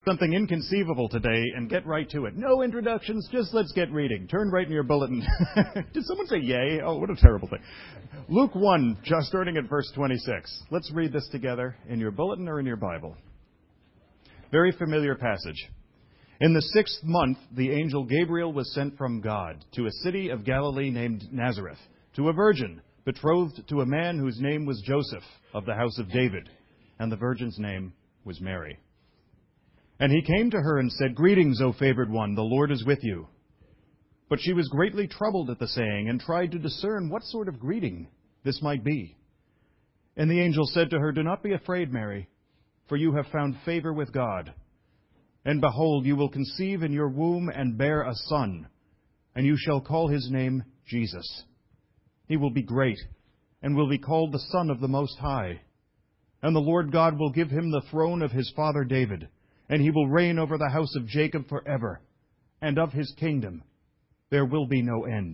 Something inconceivable today and get right to it. No introductions, just let's get reading. Turn right in your bulletin. Did someone say yay? Oh, what a terrible thing. Luke 1, just starting at verse 26. Let's read this together in your bulletin or in your Bible. Very familiar passage. In the 6th month, the angel Gabriel was sent from God to a city of Galilee named Nazareth, to a virgin betrothed to a man whose name was Joseph, of the house of David, and the virgin's name was Mary. And he came to her and said, "Greetings, O favored one, the Lord is with you." But she was greatly troubled at the saying, and tried to discern what sort of greeting this might be. And the angel said to her, "Do not be afraid, Mary, for you have found favor with God. And behold, you will conceive in your womb and bear a son, and you shall call his name Jesus. He will be great, and will be called the Son of the Most High. And the Lord God will give him the throne of his father David, and he will reign over the house of Jacob forever, and of his kingdom there will be no end."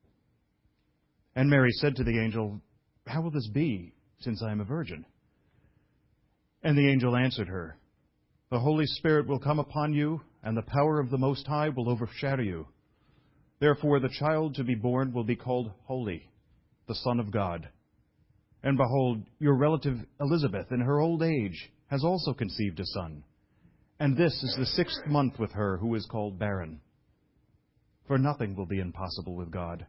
And Mary said to the angel, "How will this be, since I am a virgin?" And the angel answered her, "The Holy Spirit will come upon you, and the power of the Most High will overshadow you. Therefore the child to be born will be called Holy, the Son of God. And behold, your relative Elizabeth in her old age has also conceived a son. And this is the 6th month with her who is called barren. For nothing will be impossible with God."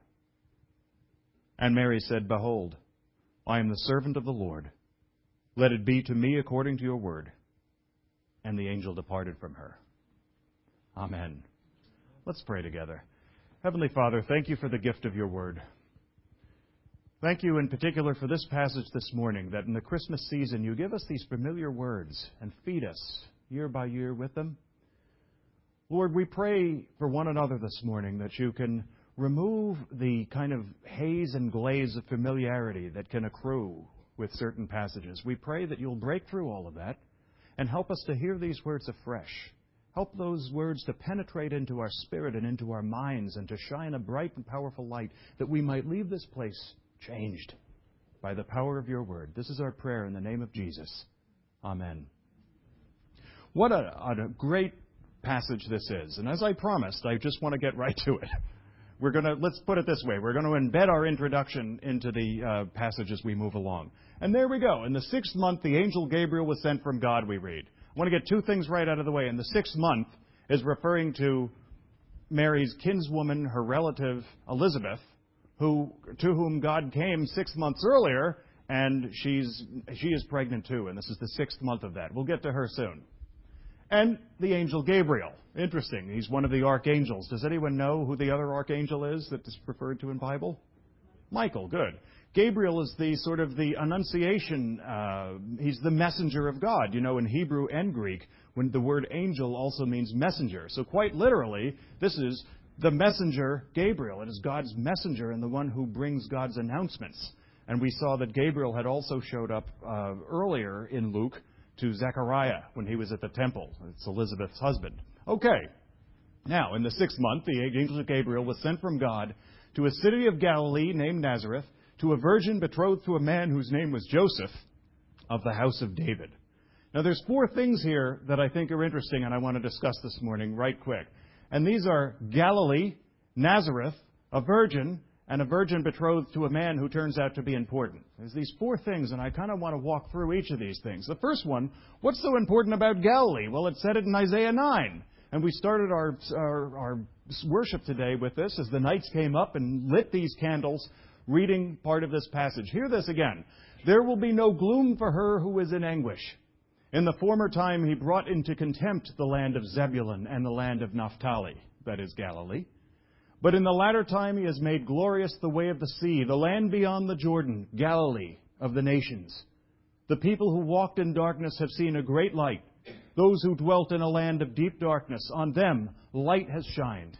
And Mary said, "Behold, I am the servant of the Lord. Let it be to me according to your word." And the angel departed from her. Amen. Let's pray together. Heavenly Father, thank you for the gift of your word. Thank you in particular for this passage this morning, that in the Christmas season you give us these familiar words and feed us year by year with them. Lord, we pray for one another this morning that you can remove the kind of haze and glaze of familiarity that can accrue with certain passages. We pray that you'll break through all of that and help us to hear these words afresh. Help those words to penetrate into our spirit and into our minds and to shine a bright and powerful light that we might leave this place changed by the power of your word. This is our prayer in the name of Jesus. Amen. What a great passage this is. And as I promised, I just want to get right to it. Let's put it this way. We're going to embed our introduction into the passage as we move along. And there we go. In the 6th month, the angel Gabriel was sent from God, we read. I want to get two things right out of the way. In the 6th month is referring to Mary's kinswoman, her relative Elizabeth, to whom God came 6 months earlier, and she is pregnant too. And this is the 6th month of that. We'll get to her soon. And the angel Gabriel. Interesting. He's one of the archangels. Does anyone know who the other archangel is that is referred to in Bible? Michael. Good. Gabriel is the sort of the annunciation. He's the messenger of God. You know, in Hebrew and Greek, when the word angel also means messenger. So quite literally, this is the messenger Gabriel. It is God's messenger and the one who brings God's announcements. And we saw that Gabriel had also showed up earlier in Luke to Zechariah when he was at the temple. It's Elizabeth's husband. Okay. Now, in the 6th month, the angel Gabriel was sent from God to a city of Galilee named Nazareth, to a virgin betrothed to a man whose name was Joseph, of the house of David. Now, there's 4 things here that I think are interesting and I want to discuss this morning right quick. And these are Galilee, Nazareth, a virgin, and a virgin betrothed to a man who turns out to be important. There's these 4 things, and I kind of want to walk through each of these things. The first one, what's so important about Galilee? Well, it said it in Isaiah 9. And we started our worship today with this as the knights came up and lit these candles, reading part of this passage. Hear this again. "There will be no gloom for her who is in anguish. In the former time he brought into contempt the land of Zebulun and the land of Naphtali," that is Galilee. "But in the latter time he has made glorious the way of the sea, the land beyond the Jordan, Galilee of the nations. The people who walked in darkness have seen a great light. Those who dwelt in a land of deep darkness, on them light has shined."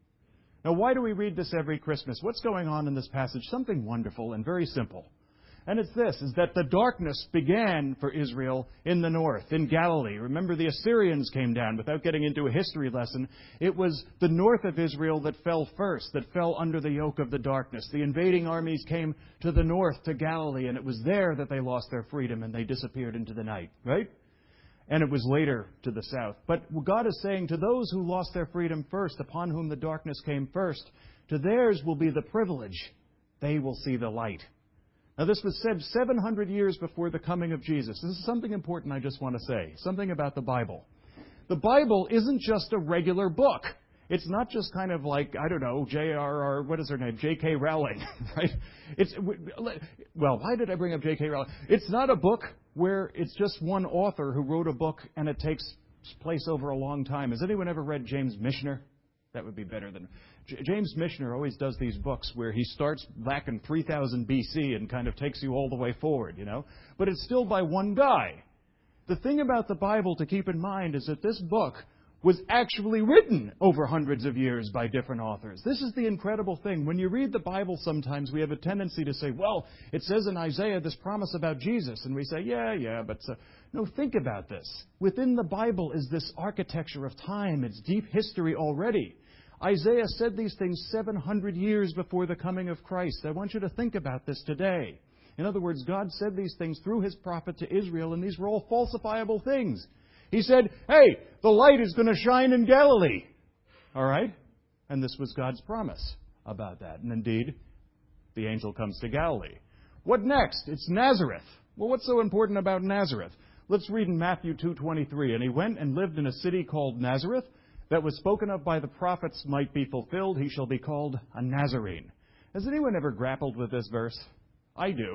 Now, why do we read this every Christmas? What's going on in this passage? Something wonderful and very simple. And it's this, is that the darkness began for Israel in the north, in Galilee. Remember, the Assyrians came down. Without getting into a history lesson, it was the north of Israel that fell first, that fell under the yoke of the darkness. The invading armies came to the north, to Galilee, and it was there that they lost their freedom and they disappeared into the night, right? and it was later to the south. But God is saying to those who lost their freedom first, upon whom the darkness came first, to theirs will be the privilege. They will see the light. Now, this was said 700 years before the coming of Jesus. This is something important I just want to say, something about the Bible. The Bible isn't just a regular book. It's not just kind of like, I don't know, J.R.R., what is her name? J.K. Rowling, right? Well, why did I bring up J.K. Rowling? It's not a book where it's just one author who wrote a book and it takes place over a long time. Has anyone ever read James Michener? That would be better than... James Michener always does these books where he starts back in 3000 B.C. and kind of takes you all the way forward, you know? But it's still by one guy. The thing about the Bible to keep in mind is that this book was actually written over hundreds of years by different authors. This is the incredible thing. When you read the Bible sometimes, we have a tendency to say, well, it says in Isaiah this promise about Jesus. And we say, yeah, but... No, think about this. Within the Bible is this architecture of time. It's deep history already. Isaiah said these things 700 years before the coming of Christ. I want you to think about this today. In other words, God said these things through His prophet to Israel, and these were all falsifiable things. He said, hey, the light is going to shine in Galilee. All right? And this was God's promise about that. And indeed, the angel comes to Galilee. What next? It's Nazareth. Well, what's so important about Nazareth? Let's read in Matthew 2:23. And he went and lived in a city called Nazareth that was spoken of by the prophets might be fulfilled. He shall be called a Nazarene. Has anyone ever grappled with this verse? I do.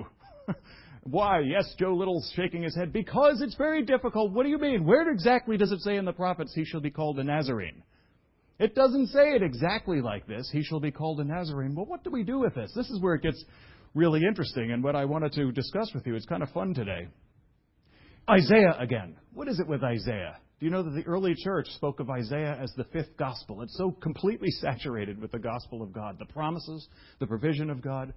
Why? Yes, Joe Little's shaking his head. Because it's very difficult. What do you mean? Where exactly does it say in the prophets he shall be called a Nazarene? It doesn't say it exactly like this. He shall be called a Nazarene. Well, what do we do with this? This is where it gets really interesting and what I wanted to discuss with you. It's kind of fun today. Isaiah again. What is it with Isaiah? Do you know that the early church spoke of Isaiah as the fifth gospel? It's so completely saturated with the gospel of God, the promises, the provision of God.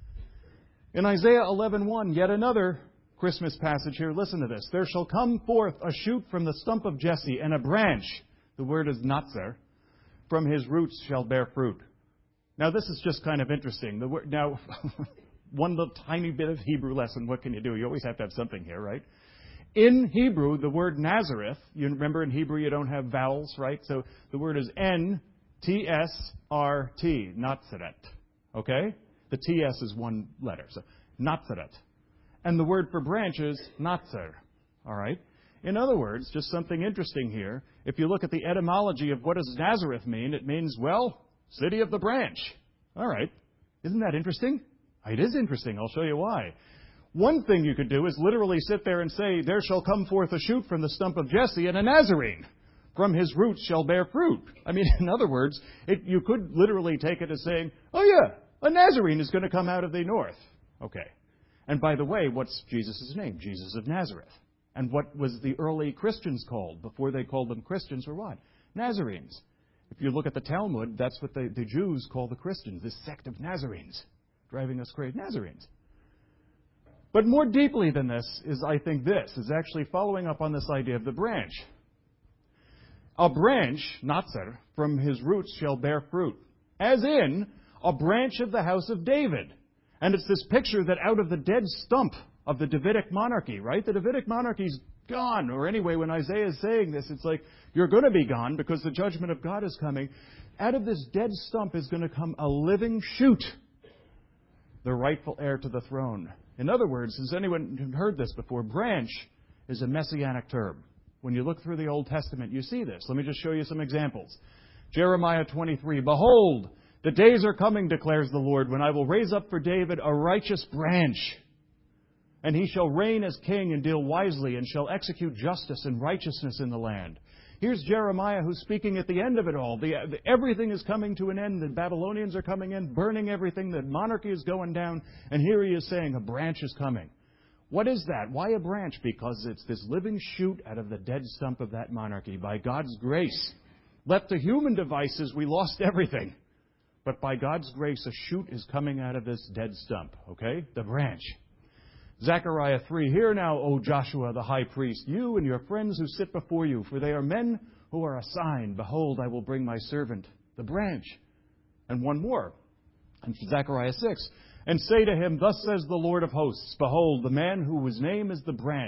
In Isaiah 11:1, yet another Christmas passage here. Listen to this. There shall come forth a shoot from the stump of Jesse, and a branch, the word is natzer, from his roots shall bear fruit. Now, this is just kind of interesting. Now, one little tiny bit of Hebrew lesson. What can you do? You always have to have something here, right? In Hebrew, the word Nazareth, you remember in Hebrew you don't have vowels, right? So the word is N-T-S-R-T, Nazaret. Okay? The T-S is one letter. So Nazaret. And the word for branch is Natzer. All right? In other words, just something interesting here. If you look at the etymology of what does Nazareth mean, it means, well, city of the branch. All right. Isn't that interesting? It is interesting. I'll show you why. One thing you could do is literally sit there and say, there shall come forth a shoot from the stump of Jesse, and a Nazarene from his roots shall bear fruit. I mean, in other words, you could literally take it as saying, oh yeah, a Nazarene is going to come out of the north. Okay. And by the way, what's Jesus' name? Jesus of Nazareth. And what was the early Christians called? Before they called them Christians, were what? Nazarenes. If you look at the Talmud, that's what the Jews call the Christians, this sect of Nazarenes, driving us crazy. Nazarenes. But more deeply than this is, I think, this is actually following up on this idea of the branch. A branch, Natzer, from his roots shall bear fruit. As in, a branch of the house of David. And it's this picture that out of the dead stump of the Davidic monarchy, right? The Davidic monarchy's gone. Or anyway, when Isaiah is saying this, it's like, you're going to be gone because the judgment of God is coming. Out of this dead stump is going to come a living shoot, the rightful heir to the throne. In other words, has anyone heard this before? Branch is a messianic term. When you look through the Old Testament, you see this. Let me just show you some examples. Jeremiah 23, behold, the days are coming, declares the Lord, when I will raise up for David a righteous branch. And he shall reign as king and deal wisely and shall execute justice and righteousness in the land. Here's Jeremiah who's speaking at the end of it all. Everything is coming to an end. The Babylonians are coming in, burning everything. The monarchy is going down. And here he is saying a branch is coming. What is that? Why a branch? Because it's this living shoot out of the dead stump of that monarchy. By God's grace, left to human devices, we lost everything. But by God's grace, a shoot is coming out of this dead stump. Okay? The branch. Zechariah 3, hear now, O Joshua the high priest, you and your friends who sit before you, for they are men who are a sign. Behold, I will bring my servant, the branch. And one more, in Zechariah 6, and say to him, thus says the Lord of hosts, behold, the man whose name is the branch,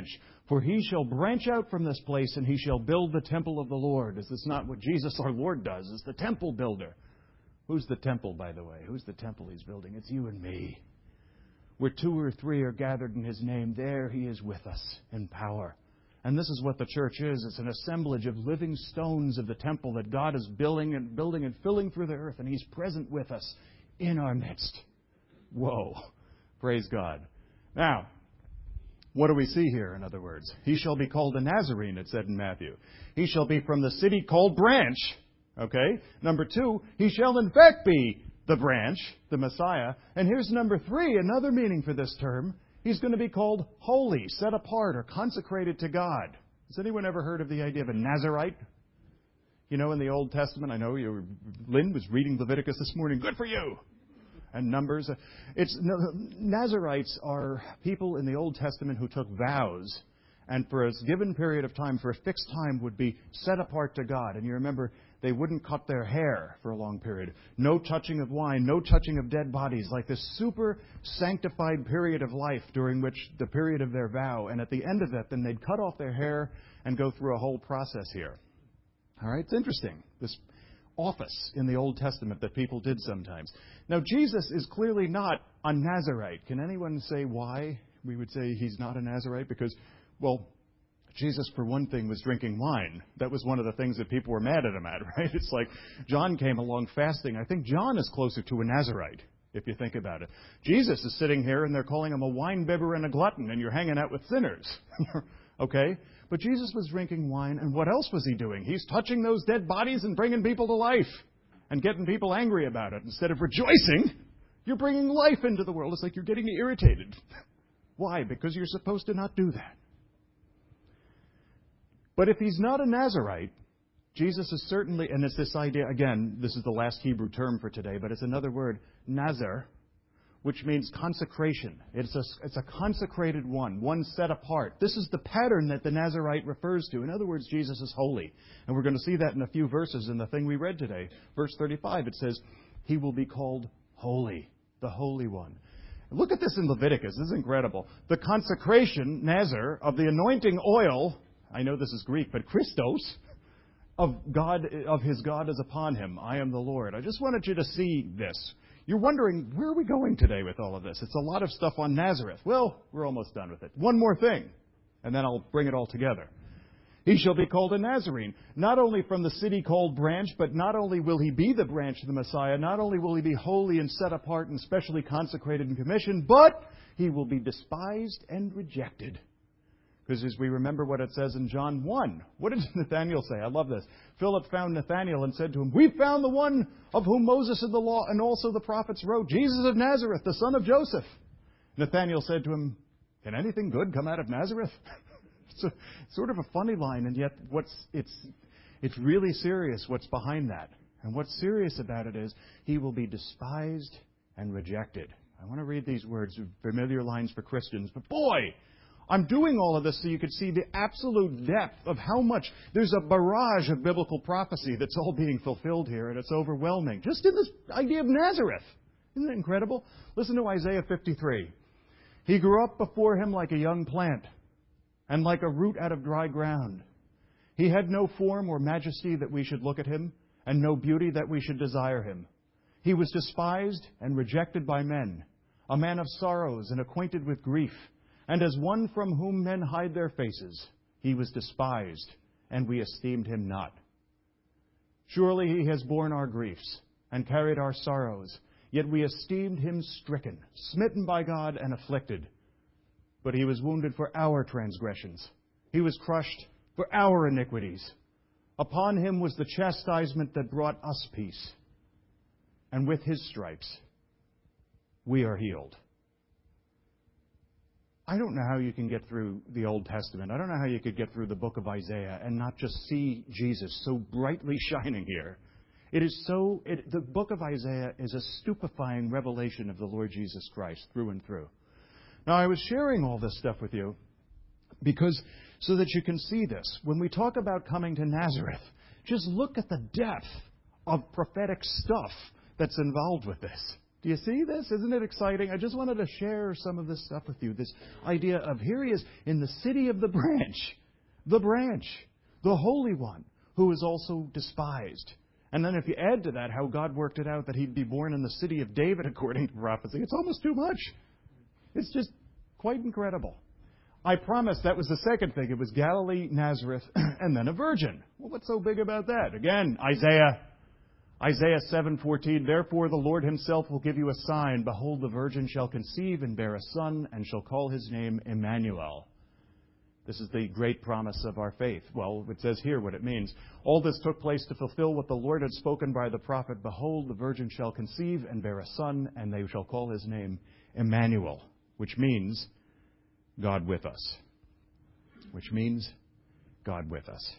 For he shall branch out from this place, and he shall build the temple of the Lord. Is this not what Jesus our Lord does? Is the temple builder. Who's the temple, by the way? Who's the temple he's building? It's you and me. Where 2 or 3 are gathered in his name, there he is with us in power. And this is what the church is. It's an assemblage of living stones of the temple that God is building and filling through the earth, and he's present with us in our midst. Whoa. Praise God. Now, what do we see here, in other words? He shall be called a Nazarene, it said in Matthew. He shall be from the city called Branch. Okay? Number 2, he shall in fact be the branch, the Messiah. And here's number 3, another meaning for this term. He's going to be called holy, set apart, or consecrated to God. Has anyone ever heard of the idea of a Nazarite? You know, in the Old Testament, I know Lynn was reading Leviticus this morning. Good for you! And Numbers. Nazarites are people in the Old Testament who took vows, and for a given period of time, for a fixed time, would be set apart to God. And you remember, they wouldn't cut their hair for a long period. No touching of wine, no touching of dead bodies, like this super sanctified period of life during which the period of their vow. And at the end of it, then they'd cut off their hair and go through a whole process here. All right, it's interesting, this office in the Old Testament that people did sometimes. Now, Jesus is clearly not a Nazarite. Can anyone say why we would say he's not a Nazarite? Because, well, Jesus, for one thing, was drinking wine. That was one of the things that people were mad at him at, right? It's like John came along fasting. I think John is closer to a Nazarite, if you think about it. Jesus is sitting here, and they're calling him a wine-bibber and a glutton, and you're hanging out with sinners. Okay? But Jesus was drinking wine, and what else was he doing? He's touching those dead bodies and bringing people to life and getting people angry about it. Instead of rejoicing, you're bringing life into the world. It's like you're getting me irritated. Why? Because you're supposed to not do that. But if he's not a Nazarite, Jesus is certainly, and it's this idea, again, this is the last Hebrew term for today, but it's another word, Nazar, which means consecration. It's a consecrated one set apart. This is the pattern that the Nazarite refers to. In other words, Jesus is holy. And we're going to see that in a few verses in the thing we read today. Verse 35, it says, he will be called holy, the Holy One. Look at this in Leviticus. This is incredible. The consecration, Nazar, of the anointing oil, I know this is Greek, but Christos, of his God is upon him. I am the Lord. I just wanted you to see this. You're wondering, where are we going today with all of this? It's a lot of stuff on Nazareth. Well, we're almost done with it. One more thing, and then I'll bring it all together. He shall be called a Nazarene, not only from the city called Branch, but not only will he be the branch of the Messiah, not only will he be holy and set apart and specially consecrated and commissioned, but he will be despised and rejected. Because as we remember what it says in John 1, what did Nathanael say? I love this. Philip found Nathanael and said to him, we found the one of whom Moses and the law and also the prophets wrote, Jesus of Nazareth, the son of Joseph. Nathanael said to him, can anything good come out of Nazareth? It's sort of a funny line, and yet it's really serious what's behind that. And what's serious about it is he will be despised and rejected. I want to read these words, familiar lines for Christians, but boy, I'm doing all of this so you could see the absolute depth of how much there's a barrage of biblical prophecy that's all being fulfilled here, and it's overwhelming. Just in this idea of Nazareth. Isn't it incredible? Listen to Isaiah 53. He grew up before him like a young plant, and like a root out of dry ground. He had no form or majesty that we should look at him, and no beauty that we should desire him. He was despised and rejected by men, a man of sorrows and acquainted with grief. And as one from whom men hide their faces, he was despised, and we esteemed him not. Surely he has borne our griefs and carried our sorrows, yet we esteemed him stricken, smitten by God, and afflicted. But he was wounded for our transgressions. He was crushed for our iniquities. Upon him was the chastisement that brought us peace. And with his stripes, we are healed. I don't know how you can get through the Old Testament. I don't know how you could get through the book of Isaiah and not just see Jesus so brightly shining here. The book of Isaiah is a stupefying revelation of the Lord Jesus Christ through and through. Now, I was sharing all this stuff with you so that you can see this. When we talk about coming to Nazareth, just look at the depth of prophetic stuff that's involved with this. Do you see this? Isn't it exciting? I just wanted to share some of this stuff with you. This idea of here he is in the city of the branch, the Holy One, who is also despised. And then if you add to that how God worked it out that he'd be born in the city of David according to prophecy, it's almost too much. It's just quite incredible. I promised that was the second thing. It was Galilee, Nazareth, and then a virgin. Well, what's so big about that? Again, Isaiah 7:14, therefore the Lord himself will give you a sign. Behold, the virgin shall conceive and bear a son, and shall call his name Emmanuel. This is the great promise of our faith. Well, it says here what it means. All this took place to fulfill what the Lord had spoken by the prophet. Behold, the virgin shall conceive and bear a son, and they shall call his name Emmanuel, which means God with us. Which means God with us.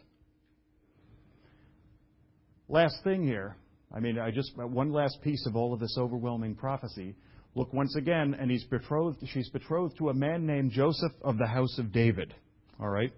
Last thing here. One last piece of all of this overwhelming prophecy. Look once again, and she's betrothed to a man named Joseph of the house of David. All right?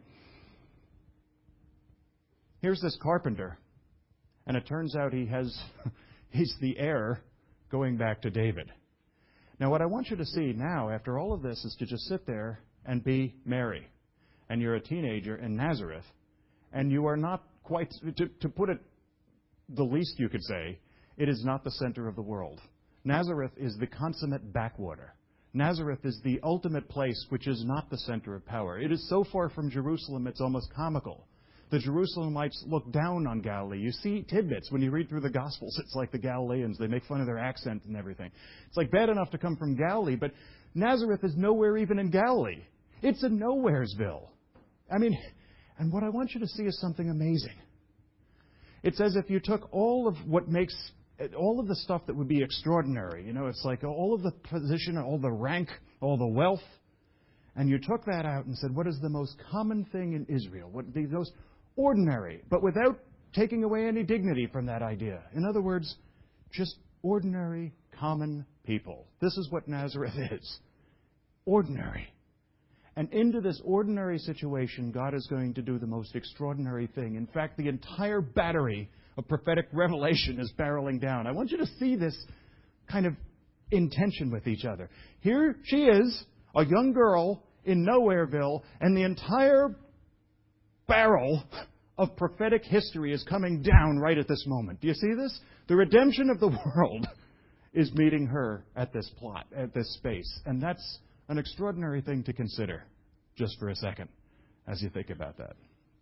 Here's this carpenter, and it turns out he's the heir going back to David. Now, what I want you to see now, after all of this, is to just sit there and be Mary. And you're a teenager in Nazareth, and you are not quite, to put it the least you could say, it is not the center of the world. Nazareth is the consummate backwater. Nazareth is the ultimate place which is not the center of power. It is so far from Jerusalem, it's almost comical. The Jerusalemites look down on Galilee. You see tidbits when you read through the Gospels. It's like the Galileans. They make fun of their accent and everything. It's like bad enough to come from Galilee, but Nazareth is nowhere even in Galilee. It's a nowheresville. And what I want you to see is something amazing. It's as if you took all of the stuff that would be extraordinary. It's like all of the position, all the rank, all the wealth, and you took that out and said, what is the most common thing in Israel? What would be the most ordinary, but without taking away any dignity from that idea. In other words, just ordinary, common people. This is what Nazareth is. Ordinary. And into this ordinary situation, God is going to do the most extraordinary thing. In fact, the entire battery of prophetic revelation is barreling down. I want you to see this kind of in tension with each other. Here she is, a young girl in Nowhereville, and the entire barrel of prophetic history is coming down right at this moment. Do you see this? The redemption of the world is meeting her at this plot, at this space. And that's an extraordinary thing to consider, just for a second, as you think about that.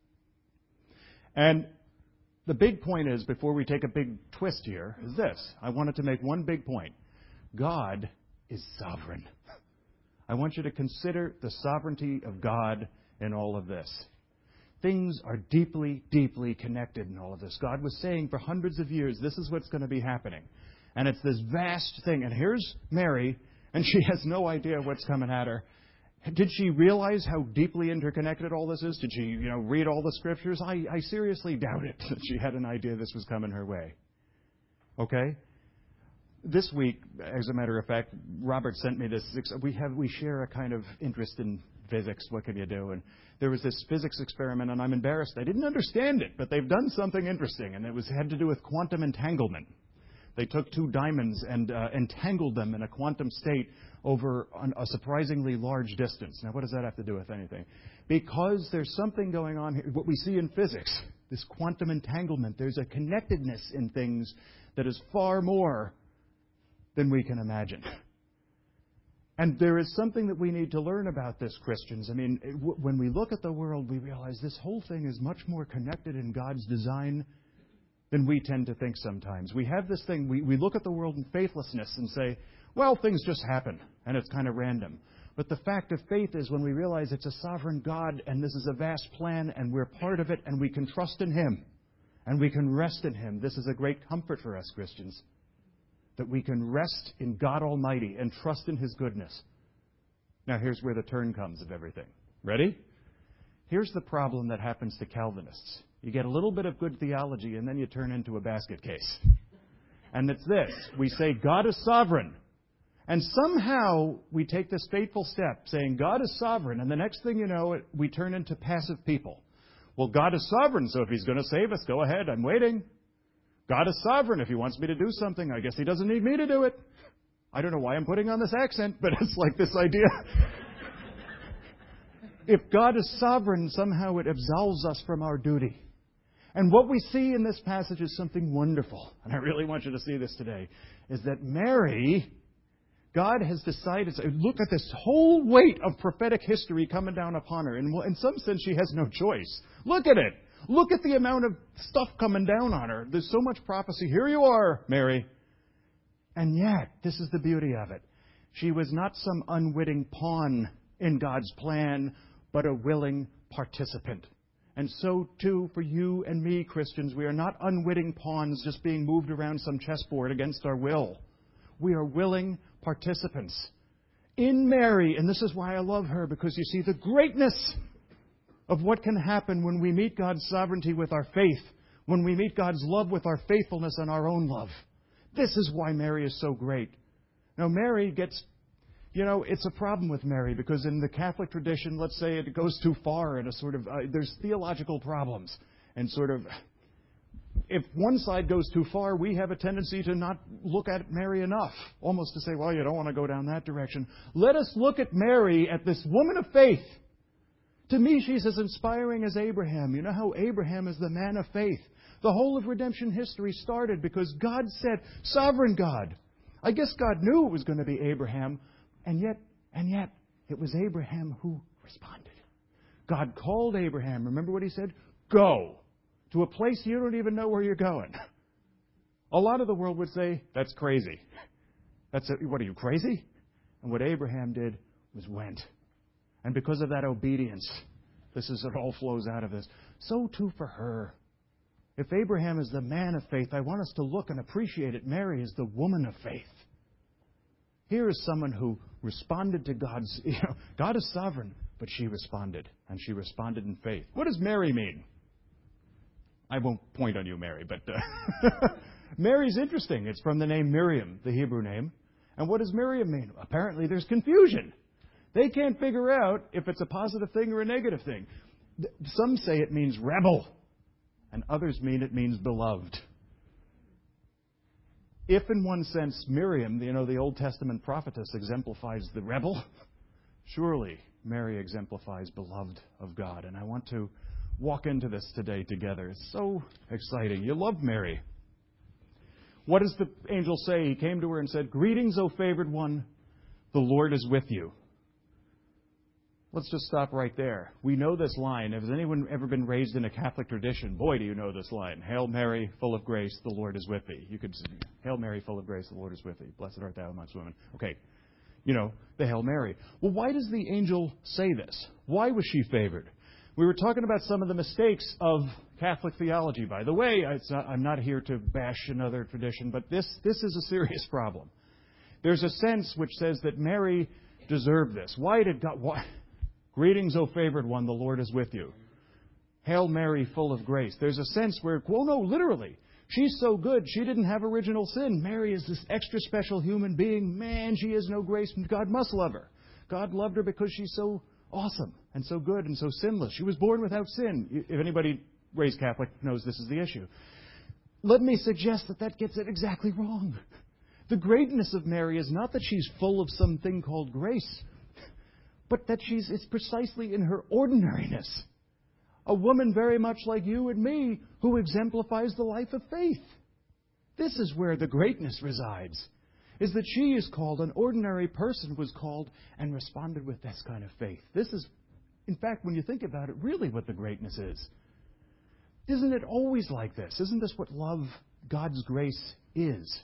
And the big point is, before we take a big twist here, is this. I wanted to make one big point. God is sovereign. I want you to consider the sovereignty of God in all of this. Things are deeply, deeply connected in all of this. God was saying for hundreds of years, this is what's going to be happening. And it's this vast thing. And here's Mary, and she has no idea what's coming at her. Did she realize how deeply interconnected all this is? Did she, read all the scriptures? I seriously doubt it that she had an idea this was coming her way. Okay? This week, as a matter of fact, Robert sent me this. We share a kind of interest in physics. What can you do? And there was this physics experiment, and I'm embarrassed. I didn't understand it, but they've done something interesting, and it had to do with quantum entanglement. They took two diamonds and entangled them in a quantum state over a surprisingly large distance. Now, what does that have to do with anything? Because there's something going on here, what we see in physics, this quantum entanglement. There's a connectedness in things that is far more than we can imagine. And there is something that we need to learn about this, Christians. When we look at the world, we realize this whole thing is much more connected in God's design than we tend to think sometimes. We have this thing, we look at the world in faithlessness and say, well, things just happen, and it's kind of random. But the fact of faith is when we realize it's a sovereign God, and this is a vast plan, and we're part of it, and we can trust in Him, and we can rest in Him. This is a great comfort for us, Christians, that we can rest in God Almighty and trust in His goodness. Now, here's where the turn comes of everything. Ready? Here's the problem that happens to Calvinists. You get a little bit of good theology, and then you turn into a basket case. And it's this. We say God is sovereign. And somehow we take this fateful step, saying God is sovereign, and the next thing you know, we turn into passive people. Well, God is sovereign, so if He's going to save us, go ahead, I'm waiting. God is sovereign. If He wants me to do something, I guess He doesn't need me to do it. I don't know why I'm putting on this accent, but it's like this idea. If God is sovereign, somehow it absolves us from our duty. And what we see in this passage is something wonderful. And I really want you to see this today. Is that Mary, God has decided, look at this whole weight of prophetic history coming down upon her. And in some sense, she has no choice. Look at it. Look at the amount of stuff coming down on her. There's so much prophecy. Here you are, Mary. And yet, this is the beauty of it. She was not some unwitting pawn in God's plan, but a willing participant. And so, too, for you and me, Christians, we are not unwitting pawns just being moved around some chessboard against our will. We are willing participants in Mary. And this is why I love her, because you see the greatness of what can happen when we meet God's sovereignty with our faith, when we meet God's love with our faithfulness and our own love. This is why Mary is so great. Now, Mary gets, it's a problem with Mary, because in the Catholic tradition, let's say it goes too far and there's theological problems. And if one side goes too far, we have a tendency to not look at Mary enough. Almost to say, well, you don't want to go down that direction. Let us look at Mary, at this woman of faith. To me, she's as inspiring as Abraham. You know how Abraham is the man of faith. The whole of redemption history started because God said, sovereign God. I guess God knew it was going to be Abraham, and yet, it was Abraham who responded. God called Abraham. Remember what he said? Go to a place you don't even know where you're going. A lot of the world would say, that's crazy. What are you, crazy? And what Abraham did was went. And because of that obedience, it all flows out of this. So too for her. If Abraham is the man of faith, I want us to look and appreciate it. Mary is the woman of faith. Here is someone who responded to God's... God is sovereign, but she responded. And she responded in faith. What does Mary mean? I won't point on you, Mary, but... Mary's interesting. It's from the name Miriam, the Hebrew name. And what does Miriam mean? Apparently there's confusion. They can't figure out if it's a positive thing or a negative thing. Some say it means rebel, and others mean it means beloved. If in one sense Miriam, the Old Testament prophetess, exemplifies the rebel, surely Mary exemplifies beloved of God. And I want to walk into this today together. It's so exciting. You love Mary. What does the angel say? He came to her and said, "Greetings, O favored one, the Lord is with you." Let's just stop right there. We know this line. Has anyone ever been raised in a Catholic tradition? Boy, do you know this line. Hail Mary, full of grace, the Lord is with thee. You could say, Hail Mary, full of grace, the Lord is with thee. Blessed art thou amongst women. Okay, the Hail Mary. Well, why does the angel say this? Why was she favored? We were talking about some of the mistakes of Catholic theology. By the way, I'm not here to bash another tradition, but this is a serious problem. There's a sense which says that Mary deserved this. Why did God... Greetings, O favored one, the Lord is with you. Hail Mary, full of grace. There's a sense where, literally, she's so good, she didn't have original sin. Mary is this extra special human being. Man, she has no grace. God must love her. God loved her because she's so awesome and so good and so sinless. She was born without sin. If anybody raised Catholic knows this is the issue. Let me suggest that gets it exactly wrong. The greatness of Mary is not that she's full of something called grace, but that it's precisely in her ordinariness. A woman very much like you and me who exemplifies the life of faith. This is where the greatness resides, is that she is called, an ordinary person was called and responded with this kind of faith. This is, in fact, when you think about it, really what the greatness is. Isn't it always like this? Isn't this what love, God's grace, is?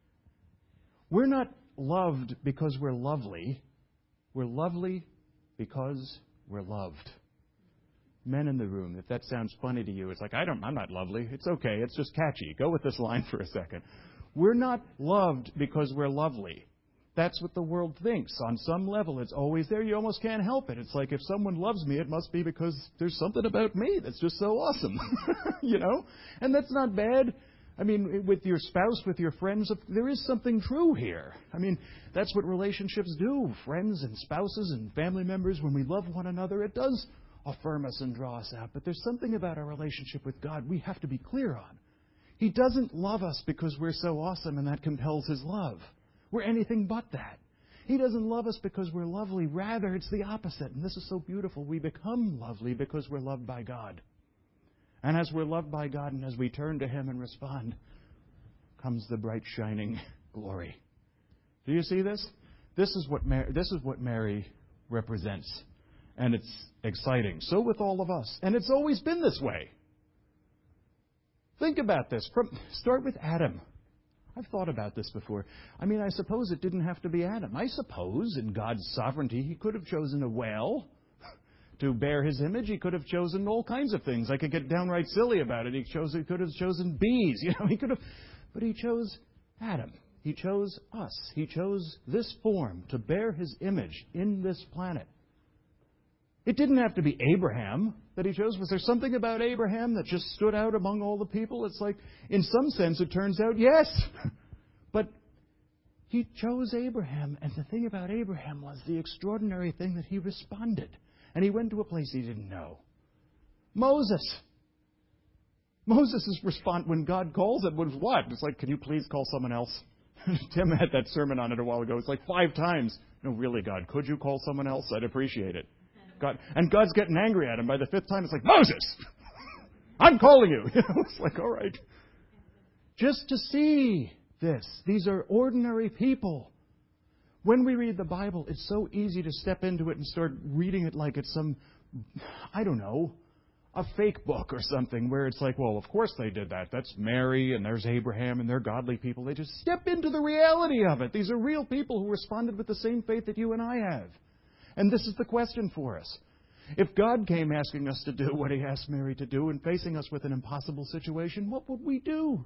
We're not loved because we're lovely. We're lovely because we're loved. Men in the room, if that sounds funny to you, it's like, I'm not lovely. It's okay. It's just catchy. Go with this line for a second. We're not loved because we're lovely. That's what the world thinks. On some level, it's always there. You almost can't help it. It's like if someone loves me, it must be because there's something about me that's just so awesome. And that's not bad. I mean, with your spouse, with your friends, there is something true here. I mean, that's what relationships do. Friends and spouses and family members, when we love one another, it does affirm us and draw us out. But there's something about our relationship with God we have to be clear on. He doesn't love us because we're so awesome and that compels His love. We're anything but that. He doesn't love us because we're lovely. Rather, it's the opposite. And this is so beautiful. We become lovely because we're loved by God. And as we're loved by God and as we turn to Him and respond, comes the bright, shining glory. Do you see this? This is what Mary represents. And it's exciting. So with all of us. And it's always been this way. Think about this. Start with Adam. I've thought about this before. I mean, I suppose it didn't have to be Adam. I suppose in God's sovereignty, He could have chosen a whale to bear His image. He could have chosen all kinds of things. I could get downright silly about it. He could have chosen bees. He could have. But He chose Adam. He chose us. He chose this form to bear His image in this planet. It didn't have to be Abraham that He chose. Was there something about Abraham that just stood out among all the people? It's like, in some sense, it turns out, yes. But He chose Abraham. And the thing about Abraham was the extraordinary thing that he responded. And he went to a place he didn't know. Moses' response when God calls him was what? It's like, can you please call someone else? Tim had that sermon on it a while ago. It's like 5 times. No, really, God, could you call someone else? I'd appreciate it. God's getting angry at him. By the 5th time, it's like, Moses, I'm calling you. It's like, all right. Just to see this. These are ordinary people. When we read the Bible, it's so easy to step into it and start reading it like it's some, I don't know, a fake book or something where it's like, well, of course they did that. That's Mary and there's Abraham and they're godly people. They just step into the reality of it. These are real people who responded with the same faith that you and I have. And this is the question for us. If God came asking us to do what He asked Mary to do and facing us with an impossible situation, what would we do?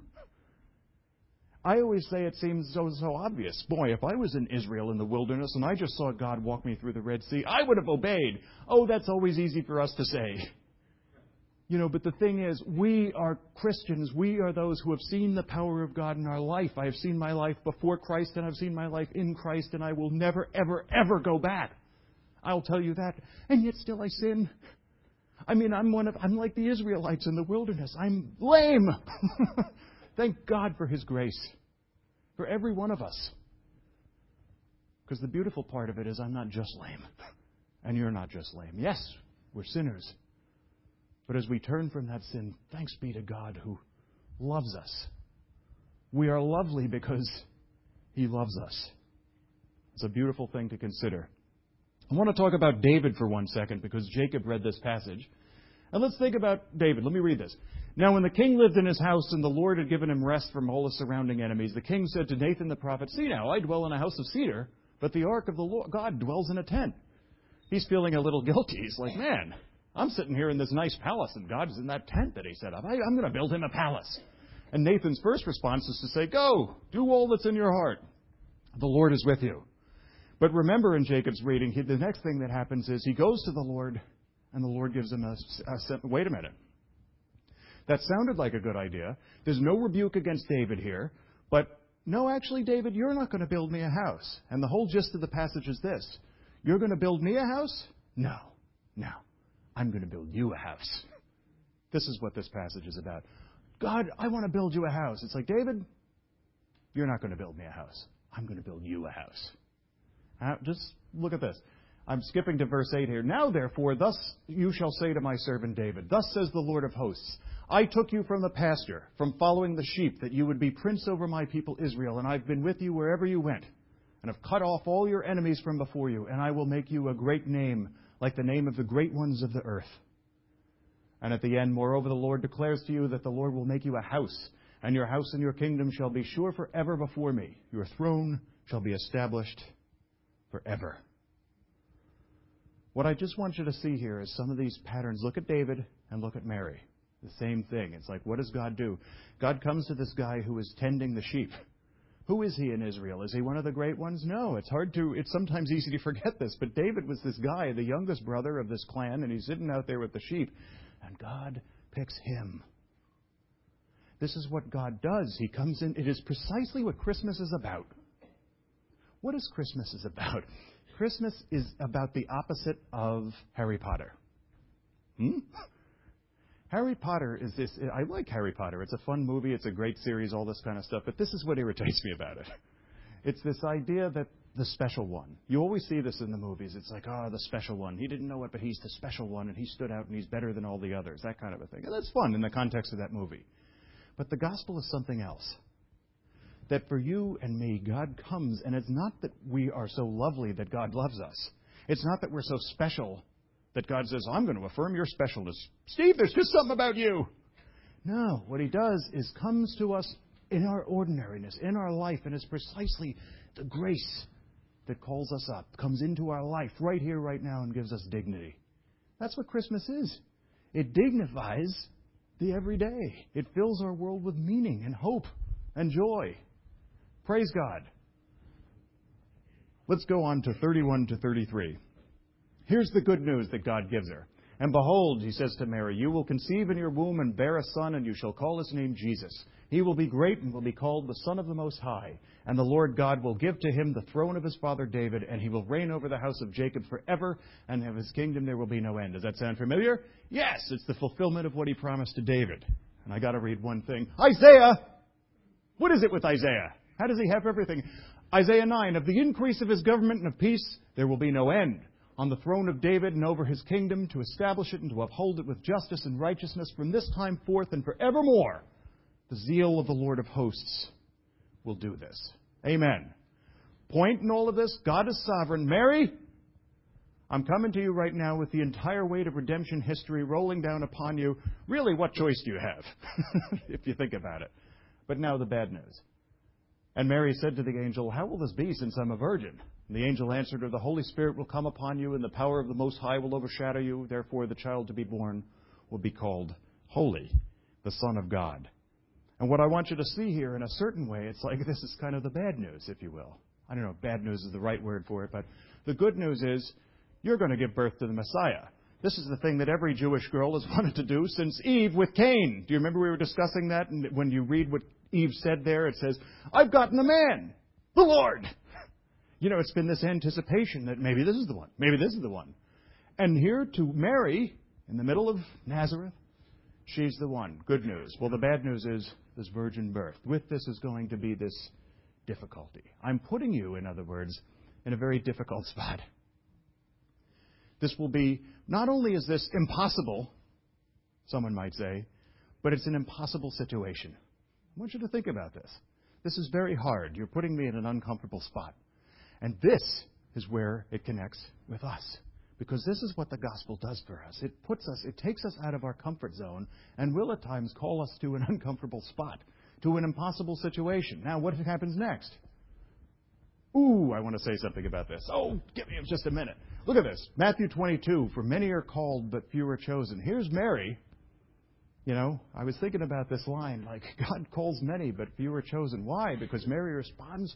I always say it seems so obvious. Boy, if I was in Israel in the wilderness and I just saw God walk me through the Red Sea, I would have obeyed. Oh, that's always easy for us to say. But the thing is, we are Christians. We are those who have seen the power of God in our life. I have seen my life before Christ and I've seen my life in Christ, and I will never, ever, ever go back. I'll tell you that. And yet still I sin. I mean, I'm like the Israelites in the wilderness. I'm lame. Thank God for His grace. For every one of us. Because the beautiful part of it is I'm not just lame. And you're not just lame. Yes, we're sinners. But as we turn from that sin, thanks be to God who loves us. We are lovely because He loves us. It's a beautiful thing to consider. I want to talk about David for 1 second because Jacob read this passage. And let's think about David. Let me read this. Now, when the king lived in his house and the Lord had given him rest from all his surrounding enemies, the king said to Nathan the prophet, "See now, I dwell in a house of cedar, but the ark of the Lord God dwells in a tent." He's feeling a little guilty. He's like, man, I'm sitting here in this nice palace and God's in that tent that He set up. I'm going to build Him a palace. And Nathan's first response is to say, go, do all that's in your heart. The Lord is with you. But remember in Jacob's reading, the next thing that happens is he goes to the Lord, and the Lord gives him wait a minute. That sounded like a good idea. There's no rebuke against David here. But no, actually, David, you're not going to build me a house. And the whole gist of the passage is this. You're going to build me a house? No. I'm going to build you a house. This is what this passage is about. God, I want to build you a house. It's like, David, you're not going to build me a house. I'm going to build you a house. Just look at this. I'm skipping to verse 8 here. Now, therefore, thus you shall say to my servant David, thus says the Lord of hosts, I took you from the pasture, from following the sheep, that you would be prince over my people Israel, and I've been with you wherever you went, and have cut off all your enemies from before you, and I will make you a great name, like the name of the great ones of the earth. And at the end, moreover, the Lord declares to you that the Lord will make you a house, and your house and your kingdom shall be sure forever before me. Your throne shall be established forever. What I just want you to see here is some of these patterns. Look at David and look at Mary. The same thing. It's like, what does God do? God comes to this guy who is tending the sheep. Who is he in Israel? Is he one of the great ones? No, it's sometimes easy to forget this, but David was this guy, the youngest brother of this clan, and he's sitting out there with the sheep, and God picks him. This is what God does. He comes in. It is precisely what Christmas is about. What is Christmas is about? Christmas is about the opposite of Harry Potter. Harry Potter is this. I like Harry Potter. It's a fun movie. It's a great series, all this kind of stuff. But this is what irritates me about it. It's this idea that the special one. You always see this in the movies. It's like, the special one. He didn't know it, but he's the special one, and he stood out, and he's better than all the others. That kind of a thing. And that's fun in the context of that movie. But the gospel is something else. That for you and me, God comes, and it's not that we are so lovely that God loves us. It's not that we're so special that God says, I'm going to affirm your specialness. Steve, there's just something about you. No, what he does is comes to us in our ordinariness, in our life, and it's precisely the grace that calls us up, comes into our life right here, right now, and gives us dignity. That's what Christmas is. It dignifies the everyday. It fills our world with meaning and hope and joy. Praise God. Let's go on to 31 to 33. Here's the good news that God gives her. And behold, he says to Mary, you will conceive in your womb and bear a son, and you shall call his name Jesus. He will be great and will be called the Son of the Most High. And the Lord God will give to him the throne of his father David, and he will reign over the house of Jacob forever, and of his kingdom there will be no end. Does that sound familiar? Yes, it's the fulfillment of what he promised to David. And I got to read one thing. Isaiah! What is it with Isaiah? How does he have everything? Isaiah 9, of the increase of his government and of peace there will be no end. On the throne of David and over his kingdom, to establish it and to uphold it with justice and righteousness from this time forth and forevermore. The zeal of the Lord of hosts will do this. Amen. Point in all of this, God is sovereign. Mary, I'm coming to you right now with the entire weight of redemption history rolling down upon you. Really, what choice do you have, if you think about it? But now the bad news. And Mary said to the angel, how will this be, since I'm a virgin? And the angel answered her, the Holy Spirit will come upon you, and the power of the Most High will overshadow you. Therefore, the child to be born will be called Holy, the Son of God. And what I want you to see here, in a certain way, it's like this is kind of the bad news, if you will. I don't know if bad news is the right word for it, but the good news is you're going to give birth to the Messiah. This is the thing that every Jewish girl has wanted to do since Eve with Cain. Do you remember we were discussing that? And when you read what Eve said there, it says, I've gotten a man, the Lord. You know, it's been this anticipation that maybe this is the one. Maybe this is the one. And here to Mary, in the middle of Nazareth, she's the one. Good news. Well, the bad news is this virgin birth. With this is going to be this difficulty. I'm putting you, in other words, in a very difficult spot. This will be, not only is this impossible, someone might say, but it's an impossible situation. I want you to think about this. This is very hard. You're putting me in an uncomfortable spot. And this is where it connects with us. Because this is what the gospel does for us. It takes us out of our comfort zone and will at times call us to an uncomfortable spot, to an impossible situation. Now, what happens next? Ooh, I want to say something about this. Oh, give me just a minute. Look at this. Matthew 22, for many are called, but few are chosen. Here's Mary. You know, I was thinking about this line, like, God calls many, but few are chosen. Why? Because Mary responds.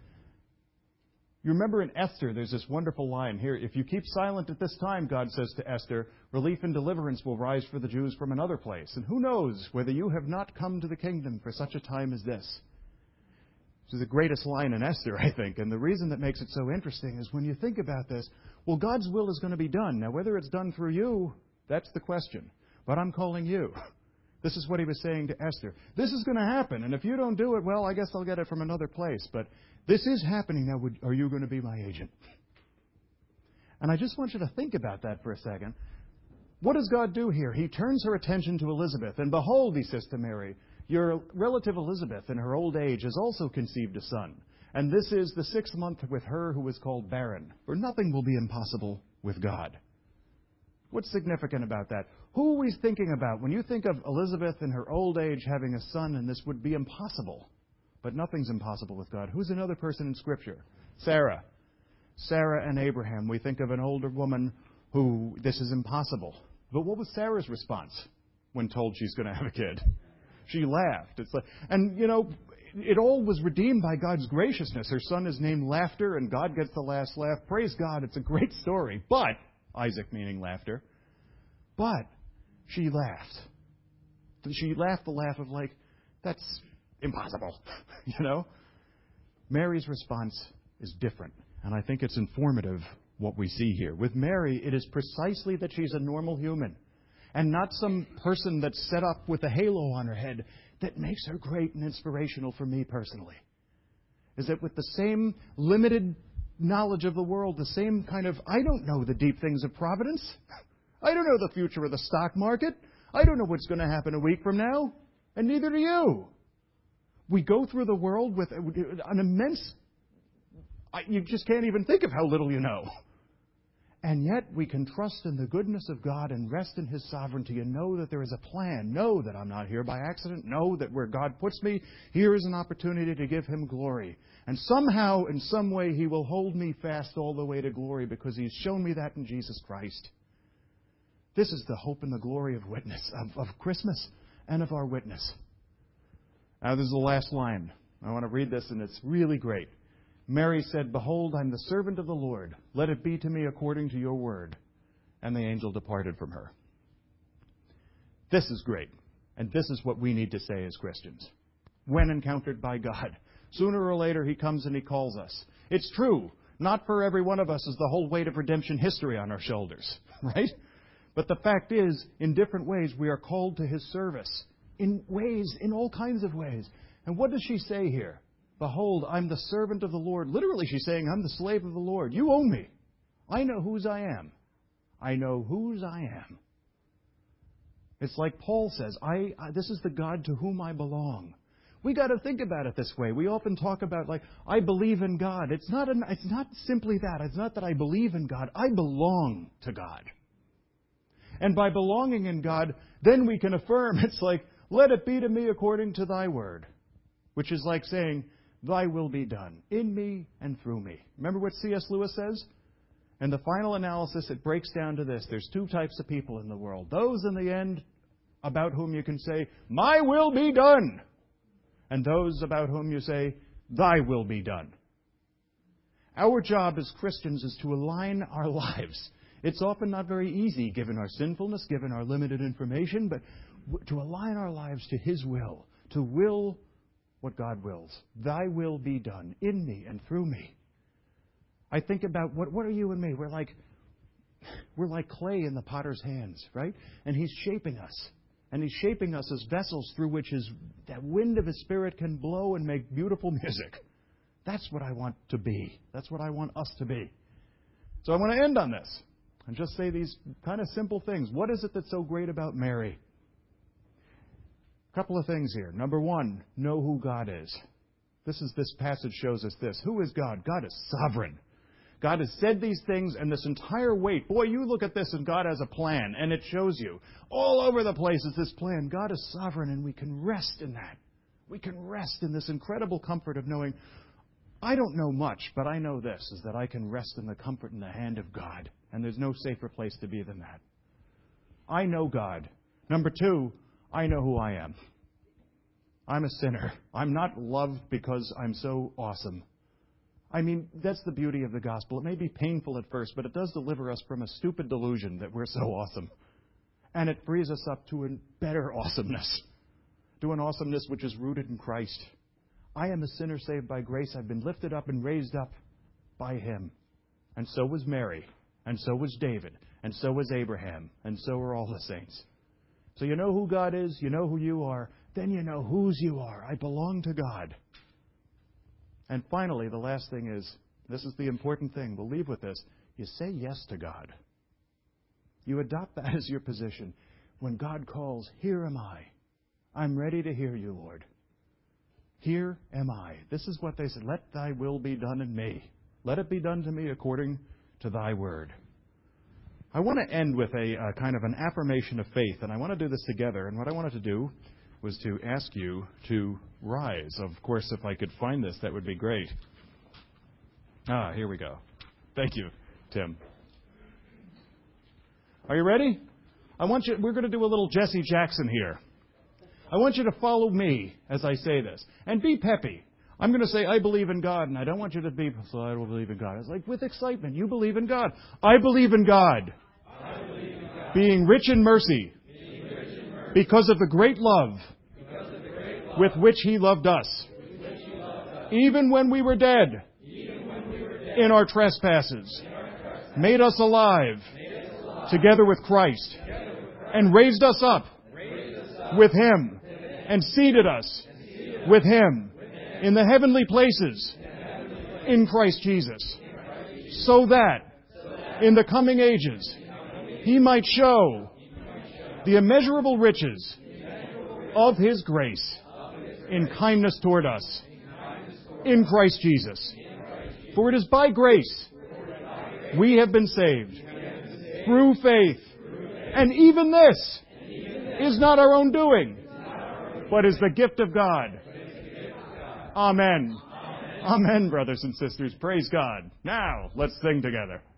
You remember in Esther, there's this wonderful line here. If you keep silent at this time, God says to Esther, relief and deliverance will rise for the Jews from another place. And who knows whether you have not come to the kingdom for such a time as this. This is the greatest line in Esther, I think. And the reason that makes it so interesting is when you think about this, well, God's will is going to be done. Now, whether it's done through you, that's the question. But I'm calling you. This is what he was saying to Esther. This is going to happen. And if you don't do it, well, I guess I'll get it from another place. But this is happening. Now, are you going to be my agent? And I just want you to think about that for a second. What does God do here? He turns her attention to Elizabeth. And behold, he says to Mary, your relative Elizabeth in her old age has also conceived a son. And this is the 6th month with her who is called barren. For nothing will be impossible with God. What's significant about that? Who are we thinking about? When you think of Elizabeth in her old age having a son, and this would be impossible. But nothing's impossible with God. Who's another person in Scripture? Sarah. Sarah and Abraham. We think of an older woman who this is impossible. But what was Sarah's response when told she's going to have a kid? She laughed. It's like, and, you know, it all was redeemed by God's graciousness. Her son is named Laughter, and God gets the last laugh. Praise God. It's a great story. But, Isaac meaning laughter, but she laughed. She laughed the laugh of like, that's impossible, you know? Mary's response is different, and I think it's informative what we see here. With Mary, it is precisely that she's a normal human and not some person that's set up with a halo on her head that makes her great and inspirational for me personally. is that with the same limited knowledge of the world, the same kind of, I don't know the deep things of providence. I don't know the future of the stock market. I don't know what's going to happen a week from now. And neither do you. We go through the world with an immense, you just can't even think of how little you know. And yet we can trust in the goodness of God and rest in His sovereignty and know that there is a plan. Know that I'm not here by accident. Know that where God puts me, here is an opportunity to give Him glory. And somehow, in some way, He will hold me fast all the way to glory because He's shown me that in Jesus Christ. This is the hope and the glory of witness, of Christmas and of our witness. Now, this is the last line. I want to read this, and it's really great. Mary said, "Behold, I'm the servant of the Lord. Let it be to me according to your word." And the angel departed from her. This is great. And this is what we need to say as Christians. When encountered by God, sooner or later He comes and He calls us. It's true. Not for every one of us is the whole weight of redemption history on our shoulders. Right? But the fact is, in different ways, we are called to His service. In all kinds of ways. And what does she say here? Behold, I'm the servant of the Lord. Literally, she's saying, I'm the slave of the Lord. You own me. I know whose I am. I know whose I am. It's like Paul says, this is the God to whom I belong. We got to think about it this way. We often talk about, like, I believe in God. It's not simply that. It's not that I believe in God. I belong to God. And by belonging in God, then we can affirm, it's like, let it be to me according to thy word. Which is like saying, thy will be done in me and through me. Remember what C.S. Lewis says? In the final analysis, it breaks down to this. There's two types of people in the world. Those in the end about whom you can say, my will be done. And those about whom you say, thy will be done. Our job as Christians is to align our lives. It's often not very easy, given our sinfulness, given our limited information, but to align our lives to His will, to will what God wills. Thy will be done in me and through me. I think about what are you and me? We're like clay in the potter's hands, right? And He's shaping us. And He's shaping us as vessels through which that wind of His Spirit can blow and make beautiful music. That's what I want to be. That's what I want us to be. So I want to end on this and just say these kind of simple things. What is it that's so great about Mary? A couple of things here. Number one, know who God is. This passage shows us this. Who is God? God is sovereign. God has said these things, and this entire weight. Boy, you look at this, and God has a plan, and it shows you. All over the place is this plan. God is sovereign, and we can rest in that. We can rest in this incredible comfort of knowing, I don't know much, but I know this, is that I can rest in the comfort in the hand of God. And there's no safer place to be than that. I know God. Number two, I know who I am. I'm a sinner. I'm not loved because I'm so awesome. I mean, that's the beauty of the gospel. It may be painful at first, but it does deliver us from a stupid delusion that we're so awesome. And it frees us up to a better awesomeness, to an awesomeness which is rooted in Christ. I am a sinner saved by grace. I've been lifted up and raised up by Him. And so was Mary. And so was David. And so was Abraham. And so are all the saints. So you know who God is. You know who you are. Then you know whose you are. I belong to God. And finally, the last thing is, this is the important thing. We'll leave with this. You say yes to God. You adopt that as your position. When God calls, here am I. I'm ready to hear you, Lord. Here am I. This is what they said. Let thy will be done in me. Let it be done to me according to thy word. I want to end with a kind of an affirmation of faith, and I want to do this together. And what I wanted to do was to ask you to rise. Of course, if I could find this, that would be great. Here we go. Thank you, Tim. Are you ready? We're going to do a little Jesse Jackson here. I want you to follow me as I say this. And be peppy. I'm going to say, I believe in God, and I don't want you to be, so I don't believe in God. It's like, with excitement, you believe in God. I believe in God. I believe in God. Being rich in mercy. Because of the great love with which He loved us. Even when we were dead in our trespasses. Made us alive together with Christ. And raised us up with Him. And seated us with Him in the heavenly places in Christ Jesus, so that in the coming ages He might show the immeasurable riches of His grace in kindness toward us in Christ Jesus. For it is by grace we have been saved through faith. And even this is not our own doing, but is the gift of God. Amen. Amen, brothers and sisters. Praise God. Now, let's sing together.